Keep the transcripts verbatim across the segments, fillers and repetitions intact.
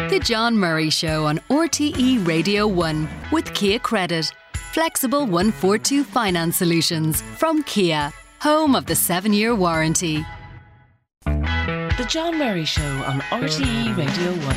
The John Murray Show on R T E Radio one with Kia Credit. Flexible one forty-two finance solutions from Kia, home of the seven-year warranty. The John Murray Show on R T E Radio one.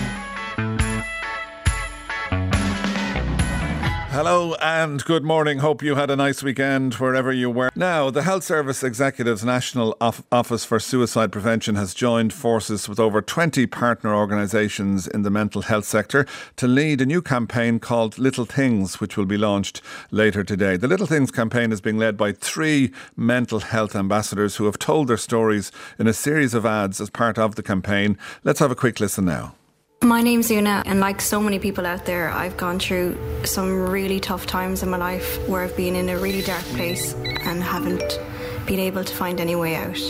Hello and good morning. Hope you had a nice weekend wherever you were. Now, the Health Service Executive's National Office for Suicide Prevention has joined forces with over twenty partner organisations in the mental health sector to lead a new campaign called Little Things, which will be launched later today. The Little Things campaign is being led by three mental health ambassadors who have told their stories in a series of ads as part of the campaign. Let's have a quick listen now. My name's Una, and like so many people out there, I've gone through some really tough times in my life where I've been in a really dark place and haven't been able to find any way out.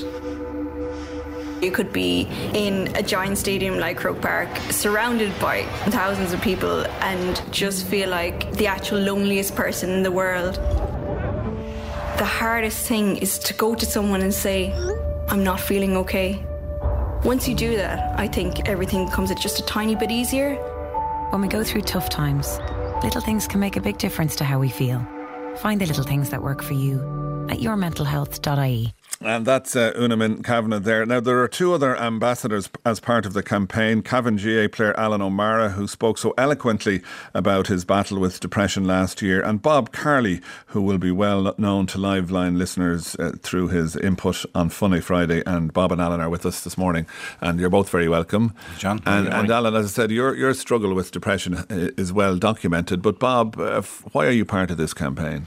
You could be in a giant stadium like Croke Park, surrounded by thousands of people, and just feel like the actual loneliest person in the world. The hardest thing is to go to someone and say, I'm not feeling okay. Once you do that, I think everything becomes just a tiny bit easier. When we go through tough times, little things can make a big difference to how we feel. Find the little things that work for you at your mental health dot I E. And that's uh, Una Kavanagh there. Now, there are two other ambassadors as part of the campaign. Cavan G A player Alan O'Mara, who spoke so eloquently about his battle with depression last year, and Bob Carley, who will be well known to Liveline listeners uh, through his input on Funny Friday. And Bob and Alan are with us this morning, and you're both very welcome. John. And, and Alan, as I said, your, your struggle with depression is well documented. But Bob, uh, why are you part of this campaign?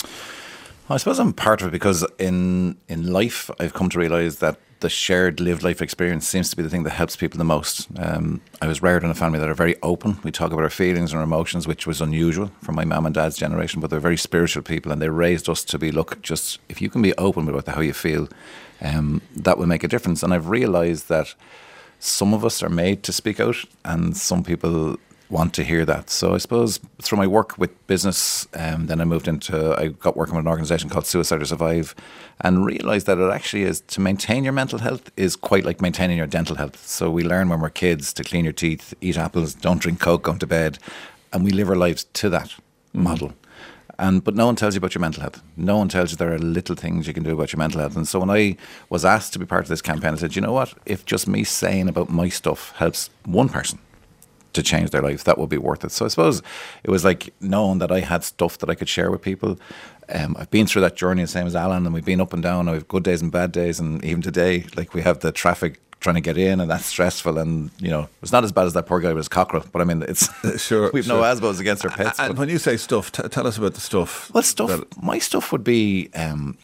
I suppose I'm part of it because in in life I've come to realise that the shared lived life experience seems to be the thing that helps people the most. Um, I was reared in a family that are very open. We talk about our feelings and our emotions, which was unusual for my mum and dad's generation, but they're very spiritual people, and they raised us to be, look, just if you can be open about how you feel, um, that will make a difference. And I've realised that some of us are made to speak out and some people want to hear that. So I suppose through my work with business, um, then I moved into, I got working with an organisation called Suicide or Survive, and realised that it actually is, to maintain your mental health is quite like maintaining your dental health. So we learn when we're kids to clean your teeth, eat apples, don't drink Coke, go to bed, and we live our lives to that mm-hmm. model. And but no one tells you about your mental health. No one tells you there are little things you can do about your mental health. And so when I was asked to be part of this campaign, I said, you know what, if just me saying about my stuff helps one person to change their life, that would be worth it. So I suppose it was like knowing that I had stuff that I could share with people. Um, I've been through that journey, the same as Alan, and we've been up and down. I have good days and bad days, and even today, like we have the traffic trying to get in, and that's stressful. And you know, it's not as bad as that poor guy with his cockerel, but I mean, it's sure. We've sure. no asbos against our pets. And when you say stuff, t- tell us about the stuff. Well, stuff. That... My stuff would be. Um,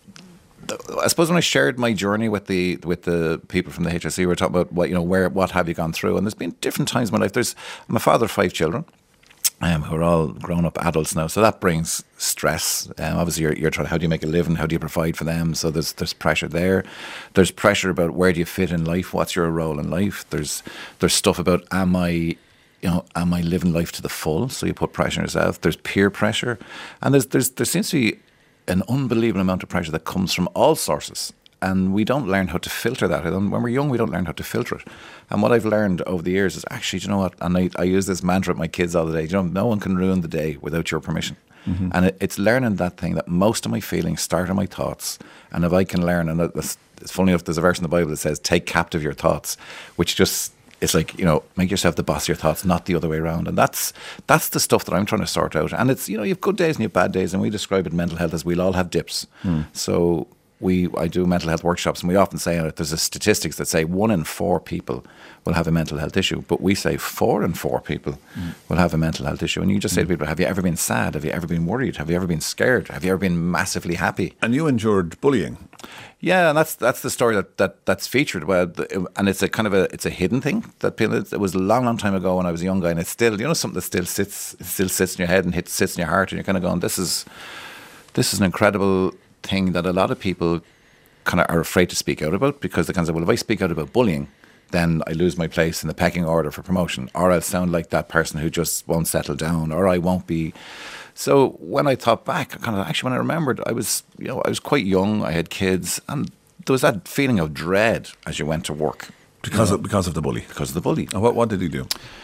I suppose when I shared my journey with the with the people from the H S C, we were talking about what you know, where what have you gone through, and there's been different times in my life. There's I'm a father of five children, um, who are all grown up adults now, so that brings stress. Um, obviously, you're, you're trying. How do you make a living? How do you provide for them? So there's there's pressure there. There's pressure about where do you fit in life? What's your role in life? There's there's stuff about am I you know, am I living life to the full? So you put pressure on yourself. There's peer pressure, and there's there's there seems to be an unbelievable amount of pressure that comes from all sources, and we don't learn how to filter that. And when we're young, we don't learn how to filter it. And what I've learned over the years is actually, you know what, and I, I use this mantra with my kids all the day, you know, no one can ruin the day without your permission. Mm-hmm. And it, it's learning that thing that most of my feelings start in my thoughts, and if I can learn, and it's, it's funny enough, there's a verse in the Bible that says, take captive your thoughts, which just, it's like, you know, make yourself the boss of your thoughts, not the other way around. And that's that's the stuff that I'm trying to sort out. And it's, you know, you have good days and you have bad days, and we describe it in mental health as we'll all have dips. Mm. So we, I do mental health workshops, and we often say that there's a statistics that say one in four people will have a mental health issue, but we say four in four people mm. will have a mental health issue. And you just say mm. to people, have you ever been sad? Have you ever been worried? Have you ever been scared? Have you ever been massively happy? And you endured bullying. Yeah, and that's that's the story that, that that's featured. Well, and it's a kind of a it's a hidden thing that people. It was a long, long time ago when I was a young guy, and it's still, you know, something that still sits, it still sits in your head and hits, sits in your heart, and you're kind of going, this is this is an incredible thing that a lot of people kind of are afraid to speak out about, because they kind of say, well, if I speak out about bullying, then I lose my place in the pecking order for promotion, or I'll sound like that person who just won't settle down, or I won't be. So when I thought back, kind of actually when I remembered, I was, you know, I was quite young, I had kids, and there was that feeling of dread as you went to work. Because you know, of because of the bully? Because of the bully. And what, what did he do?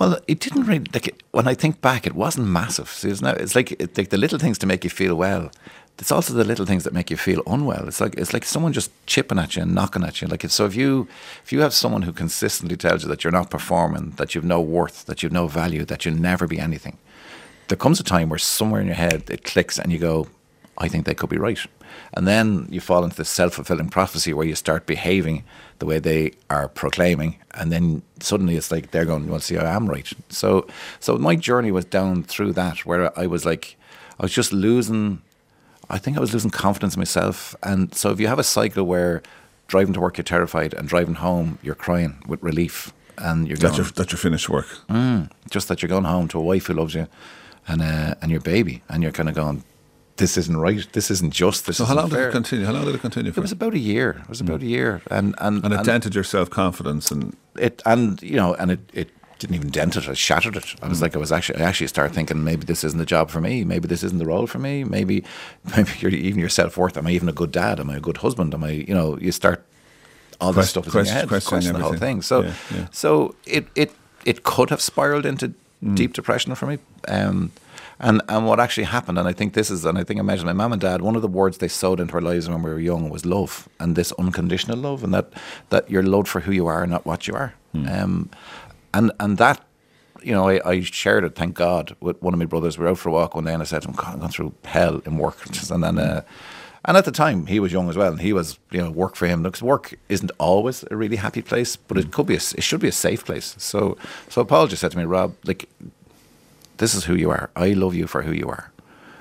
Well, it didn't really, like, when I think back, it wasn't massive. See, it's, now, it's like, it, like the little things to make you feel well. It's also the little things that make you feel unwell. It's like it's like someone just chipping at you and knocking at you. Like if, so, if you if you have someone who consistently tells you that you're not performing, that you've no worth, that you've no value, that you'll never be anything, there comes a time where somewhere in your head it clicks and you go, I think they could be right. And then you fall into this self-fulfilling prophecy where you start behaving the way they are proclaiming, and then suddenly it's like they're going, well, see, I am right. So, so my journey was down through that, where I was like, I was just losing. I think I was losing confidence in myself. And so if you have a cycle where driving to work you're terrified and driving home you're crying with relief, and you're going, that you're, that you're finished work, mm, just that you're going home to a wife who loves you and uh, and your baby, and you're kind of going, this isn't right, this isn't just, this so isn't how long fair. did it continue? How long did it continue for? It was about a year. It was about mm. a year, and and and it and dented your self confidence, and it and you know, and it. it didn't even dent it, I shattered it. I was mm. like, I was actually, I actually started thinking, maybe this isn't the job for me, maybe this isn't the role for me, maybe, maybe you're, even your self-worth, am I even a good dad, am I a good husband, am I, you know, you start, all this stuff is in your head, question the whole thing. So, yeah, yeah. so it, it, it could have spiraled into mm. deep depression for me. Um, and, and what actually happened, and I think this is, and I think I mentioned my mum and dad, one of the words they sowed into our lives when we were young was love, and this unconditional love, and that, that you're loved for who you are, not what you are. Mm. Um, and, and that, you know, I, I shared it, thank God, with one of my brothers. We were out for a walk one day and I said to him, God, I'm going through hell in work. And then, uh, and at the time, he was young as well, and he was, you know, work for him. Because work isn't always a really happy place, but it could be, a, it should be a safe place. So, so Paul just said to me, Rob, like, this is who you are. I love you for who you are.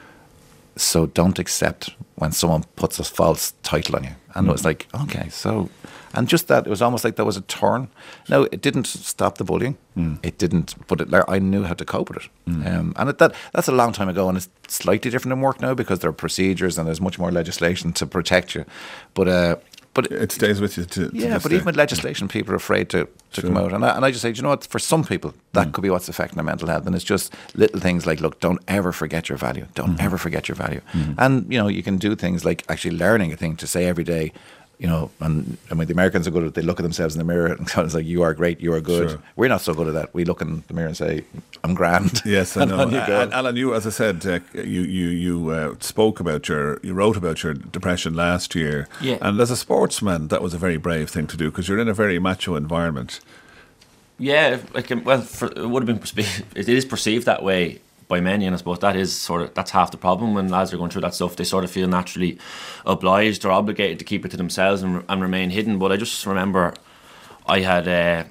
So don't accept when someone puts a false title on you. And mm. it was like, okay, so... And just that, it was almost like there was a turn. Now, it didn't stop the bullying. Mm. It didn't, but it, I knew how to cope with it. Mm. Um, and it, that that's a long time ago, and it's slightly different in work now because there are procedures and there's much more legislation to protect you. But uh, but it stays with you to, to yeah. But day. Even with legislation, people are afraid to, to sure. come out. And I, and I just say, do you know what? For some people, that mm. could be what's affecting their mental health. And it's just little things like, look, don't ever forget your value. Don't mm. ever forget your value. Mm. And you know, you can do things like actually learning a thing to say every day. You know, and I mean, the Americans are good at it. They look at themselves in the mirror and it's like, you are great, you are good. Sure. We're not so good at that. We look in the mirror and say, I'm grand. Yes, I know. and, and Alan, you, as I said, uh, you you you uh, spoke about your, you wrote about your depression last year. Yeah. And as a sportsman, that was a very brave thing to do because you're in a very macho environment. Yeah, like, well, for, it would have been, perce- it is perceived that way by many, and I suppose that is sort of, that's half the problem when lads are going through that stuff. They sort of feel naturally obliged or obligated to keep it to themselves and, and remain hidden. But I just remember I had uh,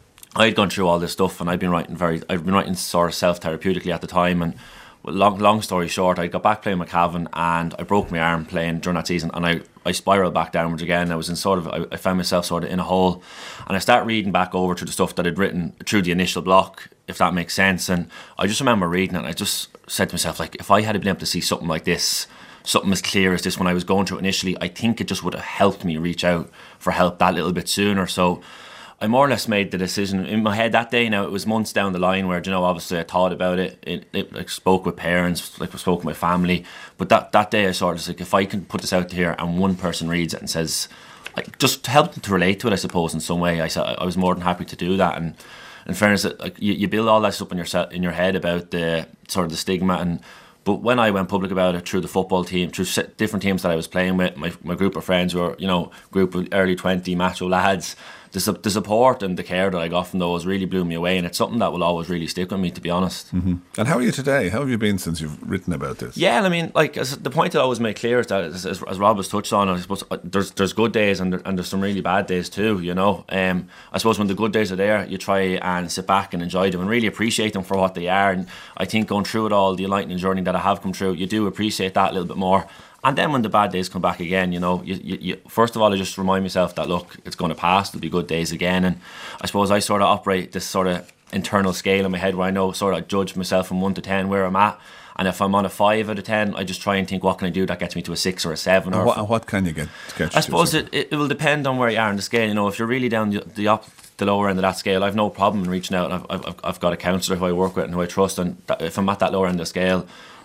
I had gone through all this stuff, and I'd been writing very I'd been writing sort of self-therapeutically at the time. And long long story short, I got back playing with Cavan and I broke my arm playing during that season, and I, I spiraled back downwards again. I was in sort of I, I found myself sort of in a hole, and I started reading back over to the stuff that I'd written through the initial block, if that makes sense. And I just remember reading it and I just said to myself, like, if I had been able to see something like this, something as clear as this when I was going through it initially, I think it just would have helped me reach out for help that little bit sooner. So I more or less made the decision in my head that day. Now, it was months down the line where, you know, obviously I thought about it, it, it like spoke with parents, like spoke with my family, but that, that day I sort of was like, if I can put this out here and one person reads it and says, like, just to help them to relate to it, I suppose, in some way, I, I was more than happy to do that. And in fairness, like, you, you build all that stuff in your in your head about the sort of the stigma. And but when I went public about it through the football team, through different teams that I was playing with, my my group of friends who were, you know, group of early twenty macho lads, the, the support and the care that I got from those really blew me away, and it's something that will always really stick with me, to be honest. Mm-hmm. And how are you today? How have you been since you've written about this? Yeah, and I mean, like, as the point that I always make clear is that, as, as, as Rob has touched on, I suppose there's there's good days and, there, and there's some really bad days too, you know. Um, I suppose when the good days are there, you try and sit back and enjoy them and really appreciate them for what they are. And I think going through it all, the enlightening journey that I have come through, you do appreciate that a little bit more. And then when the bad days come back again, you know, you, you, you, first of all, I just remind myself that, look, it's going to pass, there'll be good days again. And I suppose I sort of operate this sort of internal scale in my head where I know, sort of judge myself from one to ten where I'm at. And if I'm on a five out of ten, I just try and think, what can I do that gets me to a six or a seven? And or what, what can you get? get I suppose it, it, it will depend on where you are on the scale. You know, if you're really down the, the up, the lower end of that scale, I've no problem in reaching out. I've, I've, I've got a counsellor who I work with and who I trust. And that, if I'm at that lower end of the scale,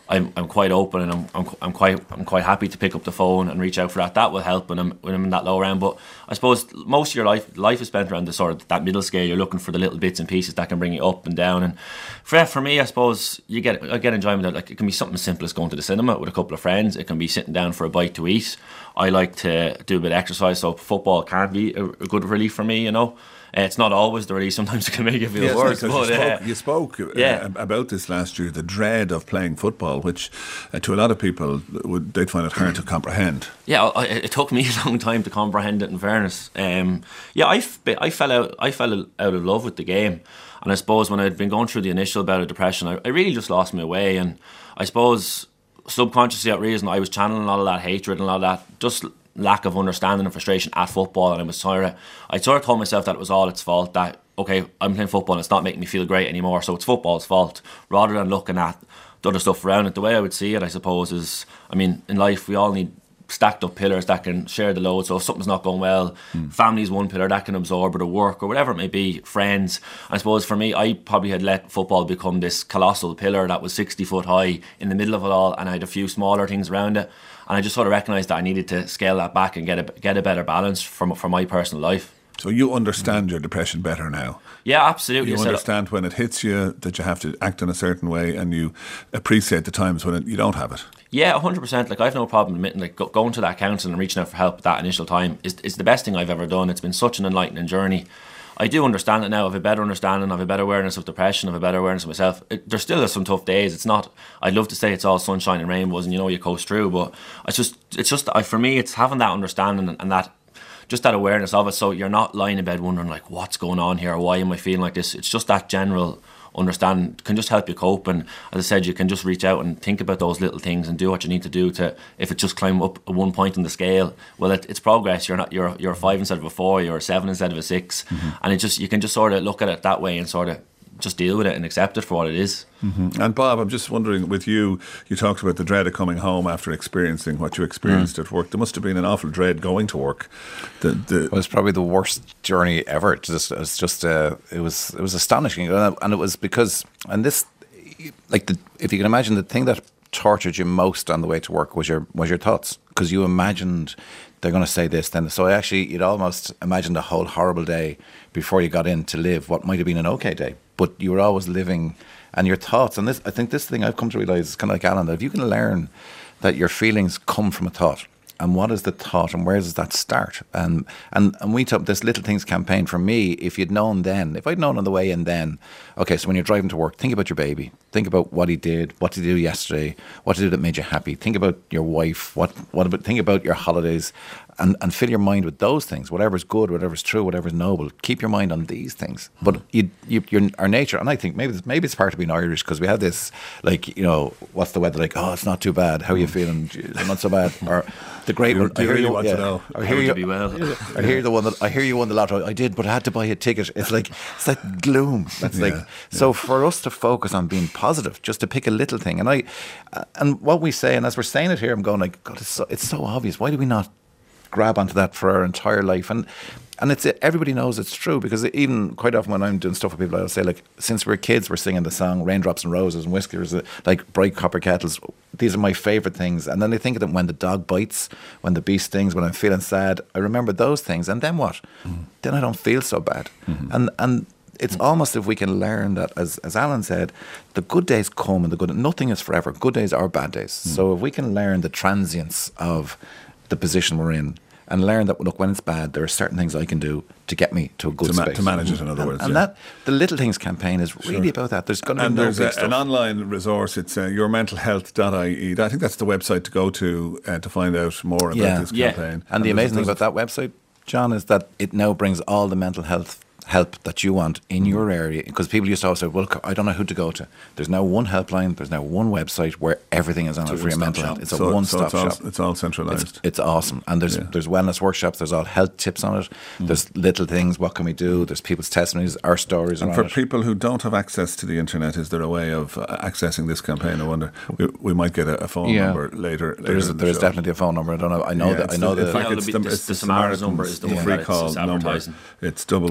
I'm I'm quite open, and I'm, I'm I'm quite I'm quite happy to pick up the phone and reach out for that. That will help when I'm when I'm in that low round. But I suppose most of your life life is spent around the sort of that middle scale. You're looking for the little bits and pieces that can bring you up and down. And for for me, I suppose you get I get enjoyment out. Like, it can be something as simple as going to the cinema with a couple of friends. It can be sitting down for a bite to eat. I like to do a bit of exercise, so football can be a, a good relief for me. You know. Uh, it's not always the release. Sometimes it can make you feel yes, worse. But, you spoke, uh, you spoke uh, yeah. about this last year, the dread of playing football, which uh, to a lot of people would they'd find it hard to comprehend. Yeah, I, it took me a long time to comprehend it. In fairness, um, yeah, I, I fell out. I fell out of love with the game, and I suppose when I'd been going through the initial bout of depression, I, I really just lost my way. And I suppose subconsciously, that reason, I was channeling a lot of that hatred and a lot of that just lack of understanding and frustration at football, and I was sort of, I sort of told myself that it was all its fault, that okay, I'm playing football and it's not making me feel great anymore, so it's football's fault, rather than looking at the other stuff around it. The way I would see it, I suppose, is, I mean, in life we all need stacked up pillars that can share the load. So if something's not going well, mm. family's one pillar that can absorb it, or work, or whatever it may be, friends. I suppose for me, I probably had let football become this colossal pillar that was sixty foot high in the middle of it all, and I had a few smaller things around it, and I just sort of recognised that I needed to scale that back and get a get a better balance for, for my personal life. So you understand your depression better now? Yeah, absolutely. You understand when it hits you that you have to act in a certain way, and you appreciate the times when it, you don't have it. Yeah, one hundred percent. Like, I've no problem admitting, like, go, going to that counselling and reaching out for help at that initial time is, is the best thing I've ever done. It's been such an enlightening journey. I do understand it now. I have a better understanding, I have a better awareness of depression, I have a better awareness of myself. It, there still are some tough days. It's not, I'd love to say it's all sunshine and rainbows and, you know, you coast through, but it's just, it's just I, for me, it's having that understanding and, and that, just that awareness of it, so you're not lying in bed wondering, like, what's going on here, or why am I feeling like this. It's just that general understanding can just help you cope. And as I said, you can just reach out and think about those little things and do what you need to do to, if it just climb up one point on the scale, well, it, it's progress. You're not you're you're a five instead of a four, you're a seven instead of a six, mm-hmm. and it just, you can just sort of look at it that way and sort of just deal with it and accept it for what it is. Mm-hmm. And Bob, I'm just wondering, with you, you talked about the dread of coming home after experiencing what you experienced mm. at work. There must have been an awful dread going to work. The, the well, it was probably the worst journey ever. It just, it was just, uh, it was, it was astonishing, and it was because, and this, like, the, if you can imagine, the thing that tortured you most on the way to work was your was your thoughts, because you imagined they're going to say this, then. So I actually, you'd almost imagined a whole horrible day before you got in to live what might have been an okay day. But you were always living, and your thoughts, and this, I think this thing I've come to realise is kind of like Alan, that if you can learn that your feelings come from a thought, and what is the thought, and where does that start? And and and we took this Little Things campaign for me. If you'd known then, if I'd known on the way in then, okay, so when you're driving to work, think about your baby. Think about what he did, what did he do yesterday, what did he do that made you happy. Think about your wife, what what about, think about your holidays, and, and fill your mind with those things, whatever's good, whatever's true, whatever's noble. Keep your mind on these things. But you, you, your, our nature, and I think maybe this, maybe it's part of being Irish, because we have this, like, you know, what's the weather like? Oh, it's not too bad. How are you feeling? Jeez, not so bad. Or the great one. Do you really want to know? I hear you be well. I hear the one that I hear you won the lotto. I did, but I had to buy a ticket. It's like it's like gloom. That's yeah, like yeah. So for us to focus on being positive, just to pick a little thing, and I, uh, and what we say, and as we're saying it here, I'm going like, God, it's so, it's so obvious. Why do we not grab onto that for our entire life? And and it's everybody knows it's true, because even quite often when I'm doing stuff with people, I'll say, like, since we're kids, we're singing the song Raindrops and Roses and Whiskers, like Bright Copper Kettles. These are my favourite things. And then I think of them when the dog bites, when the bee stings, when I'm feeling sad. I remember those things, and then what? Mm. Then I don't feel so bad. Mm-hmm. And and it's almost, if we can learn that, as as Alan said, the good days come and the good, nothing is forever. Good days are bad days. Mm. So if we can learn the transience of the position we're in, and learn that, look, when it's bad, there are certain things I can do to get me to a good to ma- space. To manage it, in other and, words. And yeah. that, the Little Things campaign is really sure. about that. There's going to be no there's big a, stuff. an online resource. It's uh, your mental health dot I E. I think that's the website to go to uh, to find out more about yeah. this yeah. campaign. And, and the amazing thing about that website, John, is that it now brings all the mental health help that you want in your area, because people used to always say, well, I don't know who to go to. There's now one helpline, there's now one website where everything is on it for your mental health. It's so, a one-stop so it's shop. All, it's all centralised. It's, it's awesome. And there's yeah. there's wellness workshops, there's all health tips on it, mm. there's little things, what can we do, there's people's testimonies, our stories. And for it. people who don't have access to the internet, is there a way of uh, accessing this campaign? I wonder. We, we might get a, a phone yeah. number later. later there is, there is definitely a phone number. I don't know. I know yeah, that. I know the, the, in fact, yeah, it's, the, the, the, it's the the Samaritan's number is the yeah. one free that call it's number. It's double one six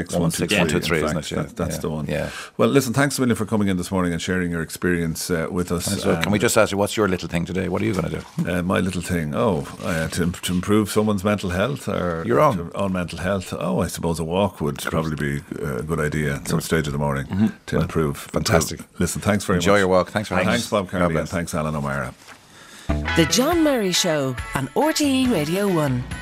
six one two three. one two three, In isn't fact, it? Yeah. that- That's Yeah. the one. Yeah. Well, listen, thanks a million for coming in this morning and sharing your experience uh, with us. So can we just ask you, what's your little thing today? What are you going to do? Uh, my little thing, oh, uh, to, to improve someone's mental health or Your own. to, on mental health. Oh, I suppose a walk would probably be a good idea at some stage of the morning Mm-hmm. to improve. Fantastic. Improve. Listen, thanks very Enjoy much. your walk. Thanks for having Thanks, us. Bob Carney, God and bless. thanks, Alan O'Mara. The John Murray Show on R T E Radio one.